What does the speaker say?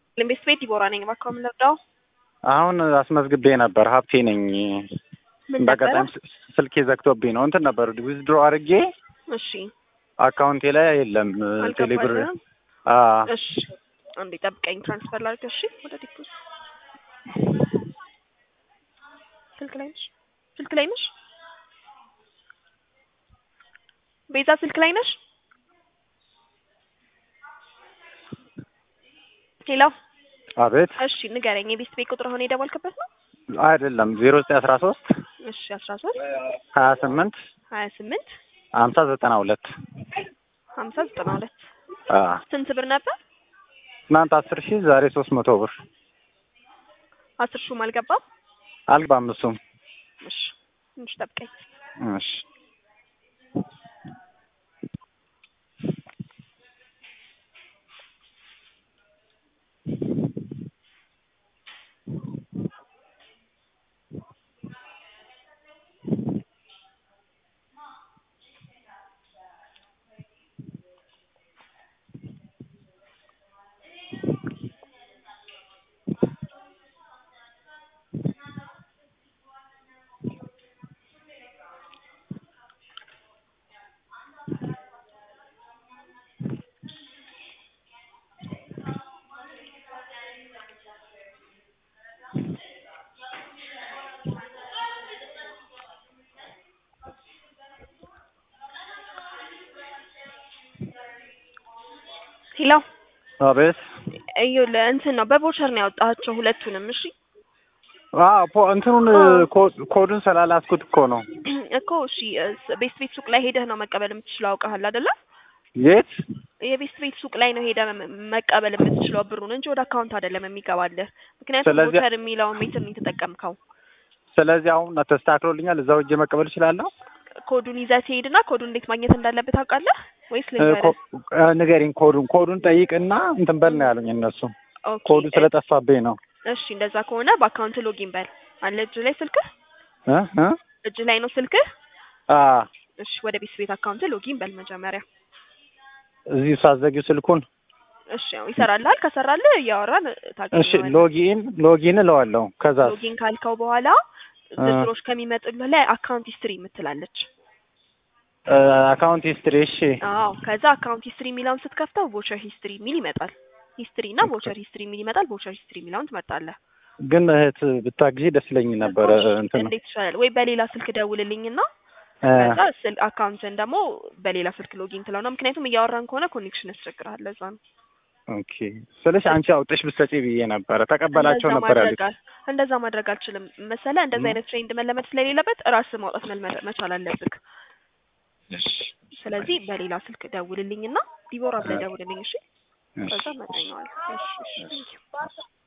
ለምቤስ ቤት ዲቦራ ነኝ። ባካው ምን ልርዳው? አሁን አስመዝግቤ ነበር። ሀብቴ ነኝ። ምን ነበር? በቀደም ስልኬ ዘግቶብኝ ነው እንትን ነበር ዊዝድሮ አድርጌ እሺ አካውንቴ ላይ የለም ቴሌብር። እሺ አንዴ ጠብቀኝ፣ ትራንስፈር ላድርግ። እሺ ወደ ዲፖስ ስልክ ላይ ነሽ? ስልክ ላይ ነሽ? ቤዛ ስልክ ላይ ነሽ? ሄሎ አቤት። እሺ ንገረኝ። የቤት ቤት ቁጥር ሆነ የደወልክበት ነው? አይደለም 0913 እሺ 13 28 28 5092 5092 ስንት ብር ነበር? ትናንት 10,000 ዛሬ 300 ብር። 10,000 አልገባም? አልገባም እሱም። እሺ ትንሽ ጠብቀኝ። እሺ ሄሎ አቤት። እንትን ነው በቮቸር ነው ያወጣቸው ሁለቱንም። እሺ እንትኑን ኮዱን ስላላስኩት እኮ ነው እኮ። እሺ ቤት ሱቅ ላይ ሄደህ ነው መቀበል የምትችለው፣ አውቀሃል አይደለ? የት የቤት ሱቅ ላይ ነው ሄደህ መቀበል የምትችለው ብሩን እንጂ ወደ አካውንት አይደለም የሚገባልህ። ምክንያቱም ቮቸር የሚለውን ሜትር ነው የተጠቀምከው። ስለዚህ አሁን ተስተካክሎልኛል። እዛው እጄ መቀበል እችላለሁ። ኮዱን ይዘህ ትሄድና ኮዱን እንዴት ማግኘት እንዳለበት ታውቃለህ ወይስ ንገሪኝ። ኮዱን ጠይቅና እንትን በል ነው ያሉኝ እነሱ። ኮዱ ስለጠፋብኝ ነው። እሺ እንደዛ ከሆነ በአካውንት ሎጊን በል። አለ እጅ ላይ ስልክህ? እጅ ላይ ነው ስልክህ? እሺ ወደ ቤት አካውንት ሎጊን በል መጀመሪያ። እዚህ ሳዘጊው ስልኩን። እሺ ይሰራልሃል። ከሰራልህ እያወራን ታውቃለህ። እሺ ሎጊን እለዋለሁ። ከዛ ሎጊን ካልከው በኋላ ዝርዝሮች ከሚመጡልህ ላይ አካውንት ሂስትሪ የምትላለች። አካውንት ሂስትሪ። እሺ ከዛ አካውንት ሂስትሪ የሚለውን ስትከፍተው ቮቸር ሂስትሪ የሚል ይመጣል። ሂስትሪ እና ቮቸር ሂስትሪ የሚል ይመጣል። ቮቸር ሂስትሪ የሚለውን ትመርጣለህ። ግን እህት ብታግዢ ደስ ይለኝ ነበር። እንዴት ይሻላል? ወይ በሌላ ስልክ ደውልልኝና ከዛ አካውንትን ደግሞ በሌላ ስልክ ሎጊን ትለው ነው። ምክንያቱም እያወራን ከሆነ ኮኔክሽን ያስቸግራል። ለዛ ነው። ኦኬ ስለሽ አንቺ አውጥሽ ብትሰጪ ብዬ ነበረ። ተቀበላቸው ነበር ያሉት። እንደዛ ማድረግ አልችልም መሰለህ። እንደዛ አይነት ትሬንድ መለመድ ስለሌለበት ራስህ ማውጣት መቻል አለብህ። ስለዚህ በሌላ ስልክ ደውልልኝና ዲቦራ ብለህ ደውልልኝ። እሺ ከዛ መጣኛዋል። እሺ